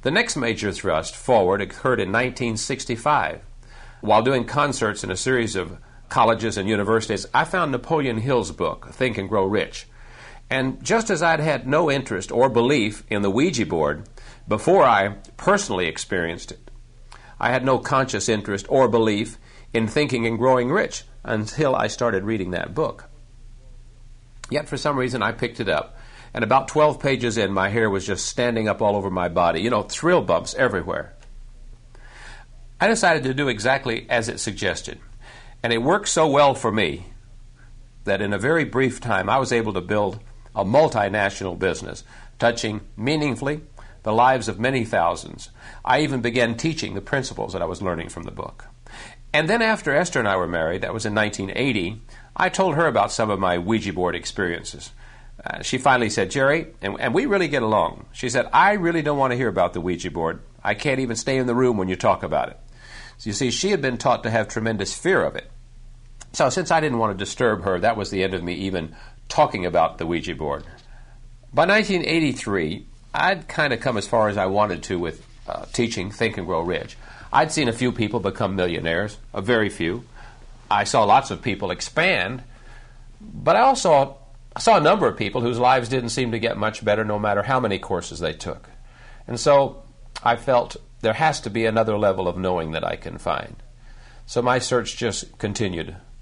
The next major thrust forward occurred in 1965. While doing concerts in a series of colleges and universities, I found Napoleon Hill's book, Think and Grow Rich. And just as I'd had no interest or belief in the Ouija board before I personally experienced it, I had no conscious interest or belief in thinking and growing rich until I started reading that book. Yet for some reason I picked it up, and about 12 pages in, my hair was just standing up all over my body, thrill bumps everywhere. I decided to do exactly as it suggested, and it worked so well for me that in a very brief time I was able to build a multinational business, touching meaningfully the lives of many thousands. I even began teaching the principles that I was learning from the book. And then after Esther and I were married, that was in 1980, I told her about some of my Ouija board experiences. She finally said, Jerry, and we really get along. She said, I really don't want to hear about the Ouija board. I can't even stay in the room when you talk about it. So you see, she had been taught to have tremendous fear of it. So since I didn't want to disturb her, that was the end of me even talking about the Ouija board. By 1983, I'd kind of come as far as I wanted to with teaching Think and Grow Rich. I'd seen a few people become millionaires, a very few. I saw lots of people expand, but I also saw a number of people whose lives didn't seem to get much better no matter how many courses they took. And so I felt there has to be another level of knowing that I can find. So my search just continued